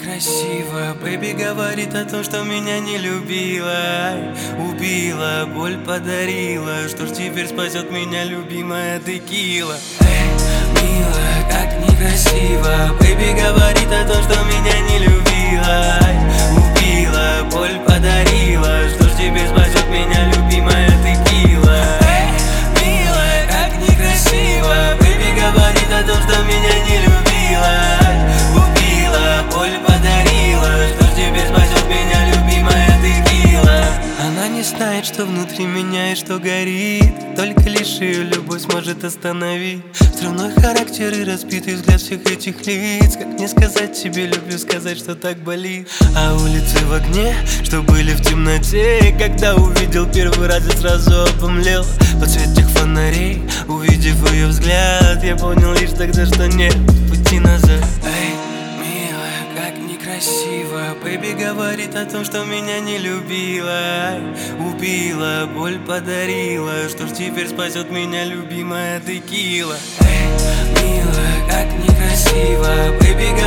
некрасиво. Бэйби говорит о том, что меня не любила, убила, боль подарила. Что ж теперь спасет меня любимая текила? Эй, милая, как некрасиво. Бэйби говорит о том, что меня не любила, убила, боль подарила. Что ж теперь спасет меня любимая текила? Эй, милая, как некрасиво. Бэйби говорит о том, что меня не любила, убила, боль подарила. Что ж теперь спасет меня любимая текила? Она не знает, что внутри меня и что горит. Только лишь ее любовь сможет остановить взрывной характер и разбитый взгляд всех этих лиц. Как мне сказать тебе люблю, сказать, что так болит? А улицы в огне, что были в темноте. Когда увидел первый раз, я сразу обомлел. Под свет тех фонарей, увидев ее взгляд, я понял лишь тогда, что нет пути назад. Эй, милая, как некрасиво. Бэйби говорит о том, что меня не любила, убила, боль подарила. Что ж теперь спасет меня любимая текила? Эй, милая, как некрасиво. Бэйби